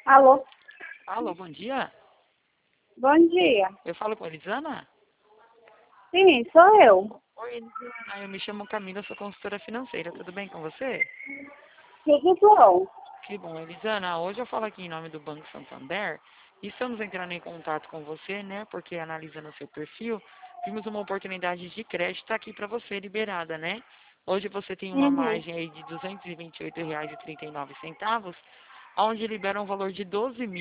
Alô? Alô, bom dia. Bom dia. Eu falo com a Elisana? Sim, sou eu. Oi, Elisana. Eu me chamo Camila, sou consultora financeira. Tudo bem com você? Tudo bom? Que bom, Elisana. Hoje eu falo aqui em nome do Banco Santander e estamos entrando em contato com você, né? Porque analisando o seu perfil, vimos uma oportunidade de crédito aqui para você liberada, né? Hoje você tem uma Uhum. margem aí de R$ 228,39, onde libera um valor de R$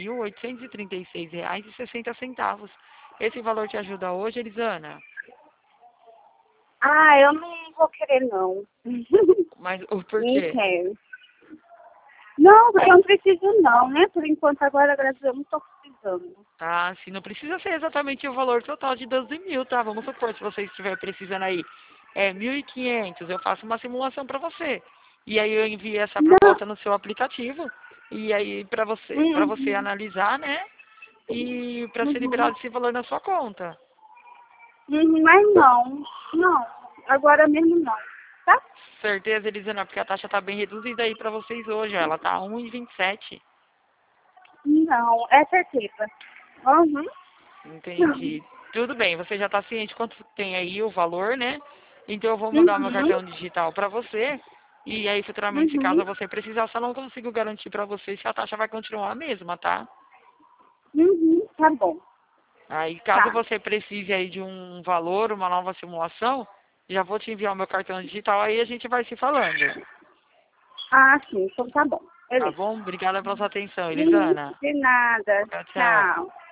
12.836,60. Esse valor te ajuda hoje, Elisana? Ah, eu não vou querer, não. Mas o Não porquê? quero. Não, eu não preciso, não, né? Por enquanto, agora, graças a Deus, não estou precisando. Ah, sim, não precisa ser exatamente o valor total de 12 mil, tá? Vamos supor, se você estiver precisando aí, 1.500, eu faço uma simulação para você. E aí eu envio essa Não. proposta no seu aplicativo, e aí para você Uhum. analisar, né? E para ser Uhum. liberado esse valor na sua conta. Uhum. Mas não. Não. Agora mesmo não. Tá? Certeza, Elisana, porque a taxa tá bem reduzida aí para vocês hoje, ó, ela tá 1,27. Não, é certeza. Uhum. Entendi. Tudo bem, você já está ciente quanto tem aí o valor, né? Então eu vou mandar o meu Uhum. cartão digital para você. E aí, futuramente, se Uhum. caso você precisar, eu só não consigo garantir para você se a taxa vai continuar a mesma, tá? Uhum. Tá bom. Aí, caso Tá. você precise aí de um valor, uma nova simulação, já vou te enviar o meu cartão digital, aí a gente vai se falando. Ah, sim. Então tá bom. Tá Beleza. bom? Obrigada pela sua atenção, Elisana. De nada. Tchau, tchau. Tchau.